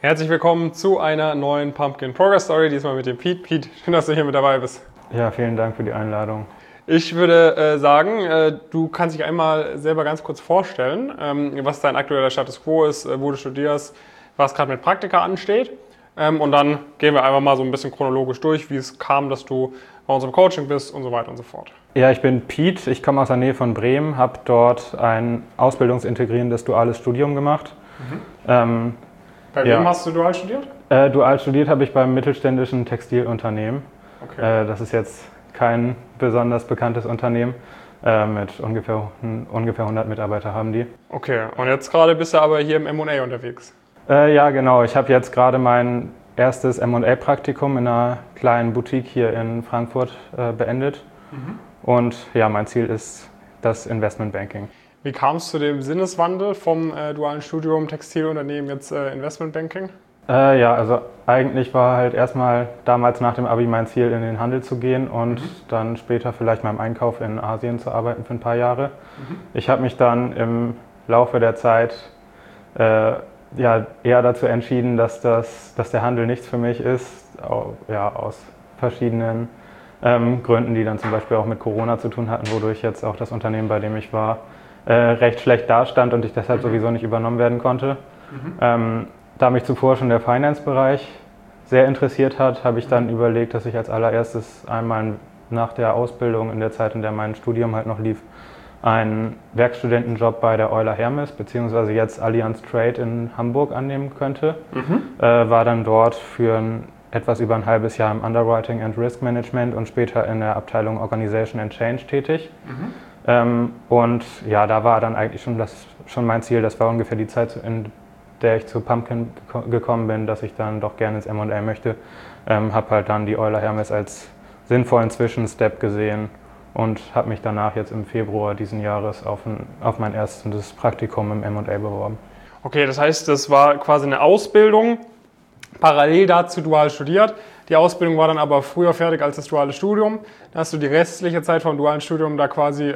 Herzlich willkommen zu einer neuen Pumpkin Progress Story, diesmal mit dem Pete. Pete, schön, dass du hier mit dabei bist. Ja, vielen Dank für die Einladung. Ich würde sagen, du kannst dich einmal selber ganz kurz vorstellen, was dein aktueller Status Quo ist, wo du studierst, was gerade mit Praktika ansteht. Und dann gehen wir einfach mal so ein bisschen chronologisch durch, wie es kam, dass du bei uns im Coaching bist und so weiter und so fort. Ja, ich bin Pete, ich komme aus der Nähe von Bremen, habe dort ein ausbildungsintegrierendes duales Studium gemacht. Bei wem hast du dual studiert? Dual studiert habe ich beim mittelständischen Textilunternehmen. Okay. Das ist jetzt kein besonders bekanntes Unternehmen. Mit ungefähr 100 Mitarbeiter haben die. Okay, und jetzt gerade bist du aber hier im M&A unterwegs. Ja, genau. Ich habe jetzt gerade mein erstes M&A-Praktikum in einer kleinen Boutique hier in Frankfurt beendet. Und ja, mein Ziel ist das Investmentbanking. Wie kam es zu dem Sinneswandel vom dualen Studium Textilunternehmen jetzt Investmentbanking? Ja, also eigentlich war halt erstmal damals nach dem Abi mein Ziel, in den Handel zu gehen und dann später vielleicht mal im Einkauf in Asien zu arbeiten für ein paar Jahre. Ich habe mich dann im Laufe der Zeit ja, eher dazu entschieden, dass der Handel nichts für mich ist, aus verschiedenen Gründen, die dann zum Beispiel auch mit Corona zu tun hatten, wodurch jetzt auch das Unternehmen, bei dem ich war, recht schlecht dastand und ich deshalb sowieso nicht übernommen werden konnte. Da mich zuvor schon der Finance-Bereich sehr interessiert hat, habe ich dann überlegt, dass ich als allererstes einmal nach der Ausbildung, in der Zeit, in der mein Studium halt noch lief, einen Werkstudentenjob bei der Euler Hermes bzw. jetzt Allianz Trade in Hamburg annehmen könnte. War dann dort für etwas über ein halbes Jahr im Underwriting and Risk Management und später in der Abteilung Organization and Change tätig. Und ja, da war dann eigentlich schon mein Ziel, das war ungefähr die Zeit, in der ich zu Pumpkin gekommen bin, dass ich dann doch gerne ins M&A möchte. Habe halt dann die Euler Hermes als sinnvollen Zwischenstep gesehen und habe mich danach jetzt im Februar diesen Jahres auf mein erstes Praktikum im M&A beworben. Okay, das heißt, das war quasi eine Ausbildung, parallel dazu dual studiert. Die Ausbildung war dann aber früher fertig als das duale Studium. Dann hast du die restliche Zeit vom dualen Studium da quasi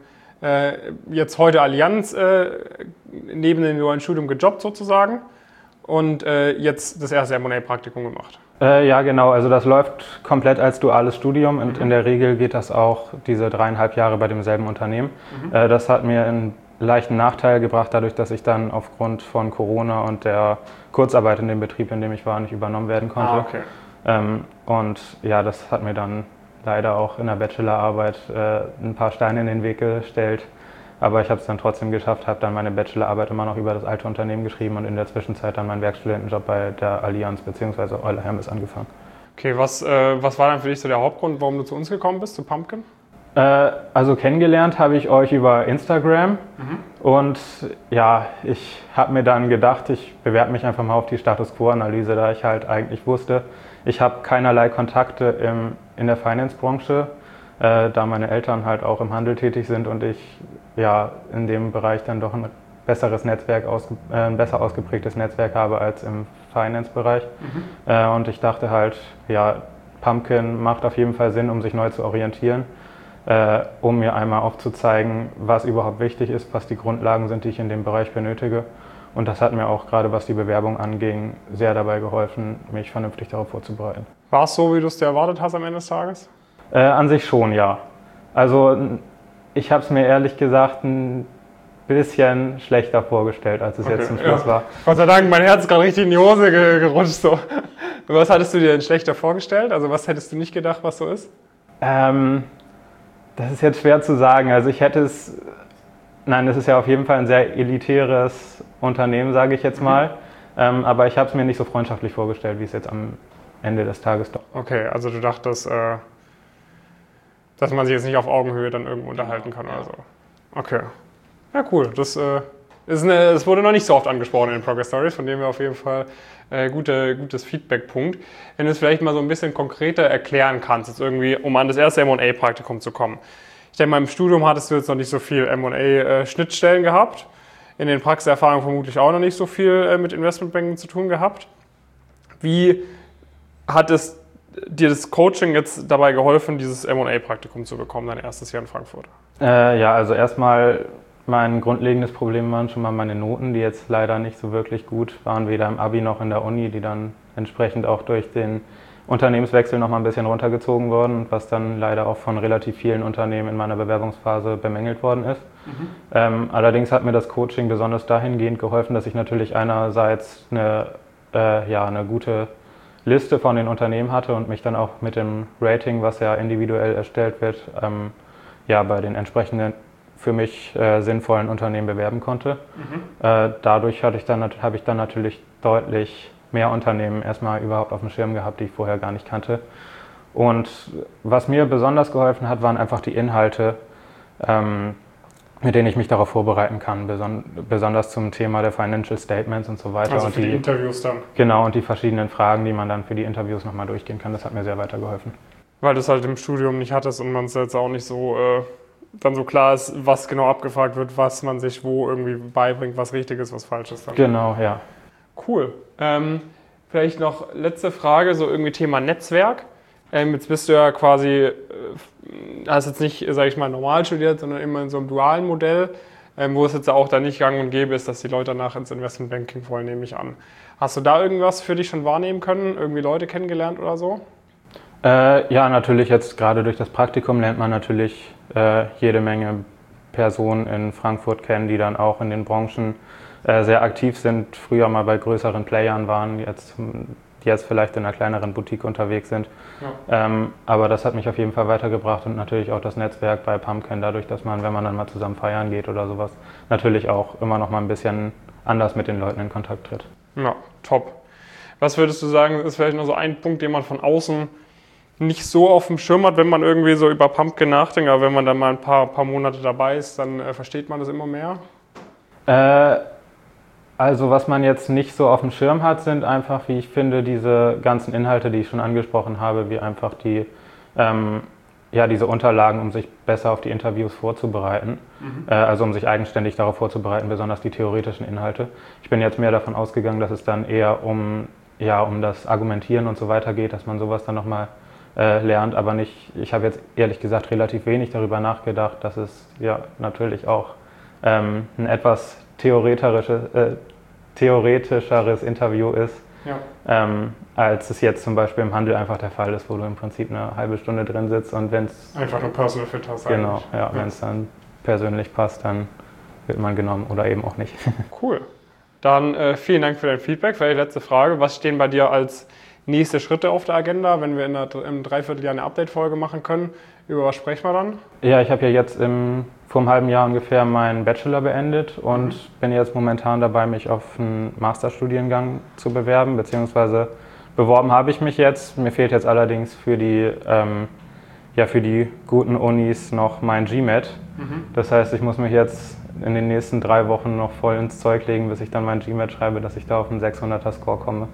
jetzt heute Allianz neben dem dualen Studium gejobbt sozusagen und jetzt das erste M&A-Praktikum gemacht. Ja, genau. Also das läuft komplett als duales Studium und in der Regel geht das auch diese 3,5 Jahre bei demselben Unternehmen. Das hat mir einen leichten Nachteil gebracht, dadurch, dass ich dann aufgrund von Corona und der Kurzarbeit in dem Betrieb, in dem ich war, nicht übernommen werden konnte. Okay. Und ja, das hat mir dann leider auch in der Bachelorarbeit ein paar Steine in den Weg gestellt. Aber ich habe es dann trotzdem geschafft, habe dann meine Bachelorarbeit immer noch über das alte Unternehmen geschrieben und in der Zwischenzeit dann meinen Werkstudentenjob bei der Allianz bzw. Euler Hermes angefangen. Okay, was war dann für dich so der Hauptgrund, warum du zu uns gekommen bist, zu Pumpkin? Also kennengelernt habe ich euch über Instagram und ja, ich habe mir dann gedacht, ich bewerbe mich einfach mal auf die Status Quo-Analyse, da ich halt eigentlich wusste, ich habe keinerlei Kontakte in der Finance-Branche, da meine Eltern halt auch im Handel tätig sind und ich ja in dem Bereich dann doch ein besseres Netzwerk, ein besser ausgeprägtes Netzwerk habe als im Finance-Bereich. Und ich dachte halt, ja, Pumpkin macht auf jeden Fall Sinn, um sich neu zu orientieren, um mir einmal aufzuzeigen, was überhaupt wichtig ist, was die Grundlagen sind, die ich in dem Bereich benötige. Und das hat mir auch gerade, was die Bewerbung anging, sehr dabei geholfen, mich vernünftig darauf vorzubereiten. War es so, wie du es dir erwartet hast am Ende des Tages? An sich schon, ja. Also ich habe es mir ehrlich gesagt ein bisschen schlechter vorgestellt, als es jetzt zum Schluss war. Gott sei Dank, mein Herz ist gerade richtig in die Hose gerutscht. So. Was hattest du dir denn schlechter vorgestellt? Also was hättest du nicht gedacht, was so ist? Das ist jetzt schwer zu sagen. Also nein, das ist ja auf jeden Fall ein sehr elitäres Unternehmen, sage ich jetzt mal. Aber ich habe es mir nicht so freundschaftlich vorgestellt, wie es jetzt am Ende des Tages doch. Okay, also du dachtest, dass man sich jetzt nicht auf Augenhöhe dann irgendwo unterhalten kann oder so. Okay. Ja, cool. Das wurde noch nicht so oft angesprochen in den Progress Stories, von dem wir auf jeden Fall gutes Feedback-Punkt. Wenn du es vielleicht mal so ein bisschen konkreter erklären kannst, jetzt irgendwie, um an das erste M&A-Praktikum zu kommen. Ich denke mal, im Studium hattest du jetzt noch nicht so viel M&A-Schnittstellen gehabt. In den Praxiserfahrungen vermutlich auch noch nicht so viel mit Investmentbanking zu tun gehabt. Wie hat es dir das Coaching jetzt dabei geholfen, dieses M&A-Praktikum zu bekommen, dein erstes Jahr in Frankfurt? Ja, also erstmal mein grundlegendes Problem waren schon mal meine Noten, die jetzt leider nicht so wirklich gut waren, weder im Abi noch in der Uni, die dann entsprechend auch durch den Unternehmenswechsel noch mal ein bisschen runtergezogen wurden, was dann leider auch von relativ vielen Unternehmen in meiner Bewerbungsphase bemängelt worden ist. Allerdings hat mir das Coaching besonders dahingehend geholfen, dass ich natürlich einerseits eine gute Liste von den Unternehmen hatte und mich dann auch mit dem Rating, was ja individuell erstellt wird, bei den entsprechenden für mich sinnvollen Unternehmen bewerben konnte. Dadurch habe ich dann natürlich deutlich mehr Unternehmen erstmal überhaupt auf dem Schirm gehabt, die ich vorher gar nicht kannte. Und was mir besonders geholfen hat, waren einfach die Inhalte, mit denen ich mich darauf vorbereiten kann, besonders zum Thema der Financial Statements und so weiter. Also für die Interviews dann? Genau, und die verschiedenen Fragen, die man dann für die Interviews nochmal durchgehen kann, das hat mir sehr weitergeholfen. Weil du es halt im Studium nicht hattest und man es jetzt auch nicht so dann so klar ist, was genau abgefragt wird, was man sich wo irgendwie beibringt, was richtig ist, was falsch ist. Dann. Genau, ja. Cool. Vielleicht noch letzte Frage, so irgendwie Thema Netzwerk. Jetzt bist du ja quasi, hast jetzt nicht, sage ich mal, normal studiert, sondern immer in so einem dualen Modell, wo es jetzt auch da nicht gang und gäbe ist, dass die Leute danach ins Investmentbanking wollen, nehme ich an. Hast du da irgendwas für dich schon wahrnehmen können? Irgendwie Leute kennengelernt oder so? Ja, natürlich jetzt gerade durch das Praktikum lernt man natürlich jede Menge Personen in Frankfurt kennen, die dann auch in den Branchen sehr aktiv sind, früher mal bei größeren Playern waren, die jetzt vielleicht in einer kleineren Boutique unterwegs sind. Ja. Aber das hat mich auf jeden Fall weitergebracht und natürlich auch das Netzwerk bei Pumpkin, dadurch, dass man, wenn man dann mal zusammen feiern geht oder sowas, natürlich auch immer noch mal ein bisschen anders mit den Leuten in Kontakt tritt. Ja, top. Was würdest du sagen, ist vielleicht noch so ein Punkt, den man von außen nicht so auf dem Schirm hat, wenn man irgendwie so über Pumpkin nachdenkt, aber wenn man dann mal ein paar Monate dabei ist, dann versteht man das immer mehr? Also was man jetzt nicht so auf dem Schirm hat, sind einfach, wie ich finde, diese ganzen Inhalte, die ich schon angesprochen habe, wie einfach diese Unterlagen, um sich besser auf die Interviews vorzubereiten, also um sich eigenständig darauf vorzubereiten, besonders die theoretischen Inhalte. Ich bin jetzt mehr davon ausgegangen, dass es dann eher um das Argumentieren und so weiter geht, dass man sowas dann nochmal lernt, aber nicht, ich habe jetzt ehrlich gesagt relativ wenig darüber nachgedacht, dass es ja natürlich auch ein etwas theoretischeres Interview ist, als es jetzt zum Beispiel im Handel einfach der Fall ist, wo du im Prinzip eine halbe Stunde drin sitzt und wenn es einfach nur Personal Fit hast. Genau, ja, wenn es dann persönlich passt, dann wird man genommen oder eben auch nicht. Cool. Dann vielen Dank für dein Feedback. Vielleicht letzte Frage, was stehen bei dir als nächste Schritte auf der Agenda, wenn wir im Dreivierteljahr eine Update-Folge machen können? Über was sprechen wir dann? Ja, ich habe ja jetzt vor einem halben Jahr ungefähr meinen Bachelor beendet und bin jetzt momentan dabei, mich auf einen Masterstudiengang zu bewerben, beziehungsweise beworben habe ich mich jetzt. Mir fehlt jetzt allerdings für die guten Unis noch mein GMAT. Das heißt, ich muss mich jetzt in den nächsten 3 Wochen noch voll ins Zeug legen, bis ich dann mein GMAT schreibe, dass ich da auf einen 600er Score komme.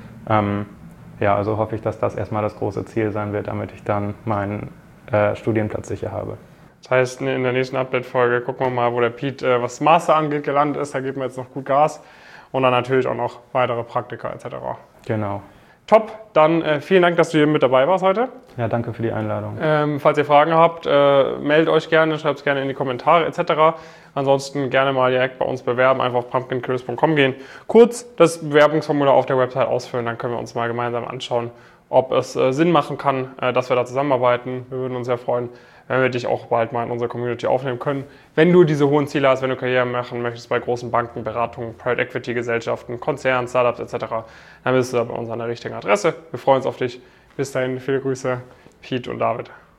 Also hoffe ich, dass das erstmal das große Ziel sein wird, damit ich dann meinen Studienplatz sicher habe. Das heißt, in der nächsten Update-Folge gucken wir mal, wo der Pete, was Master angeht, gelandet ist. Da geben wir jetzt noch gut Gas. Und dann natürlich auch noch weitere Praktika etc. Genau. Top, dann vielen Dank, dass du hier mit dabei warst heute. Ja, danke für die Einladung. Falls ihr Fragen habt, meldet euch gerne, schreibt es gerne in die Kommentare etc. Ansonsten gerne mal direkt bei uns bewerben, einfach auf pumpkincareers.com gehen. Kurz das Bewerbungsformular auf der Website ausfüllen, dann können wir uns mal gemeinsam anschauen, ob es Sinn machen kann, dass wir da zusammenarbeiten. Wir würden uns sehr freuen, wenn wir dich auch bald mal in unsere Community aufnehmen können. Wenn du diese hohen Ziele hast, wenn du Karriere machen möchtest bei großen Banken, Beratungen, Private Equity Gesellschaften, Konzernen, Startups etc., dann bist du da bei uns an der richtigen Adresse. Wir freuen uns auf dich. Bis dahin, viele Grüße, Pete und David.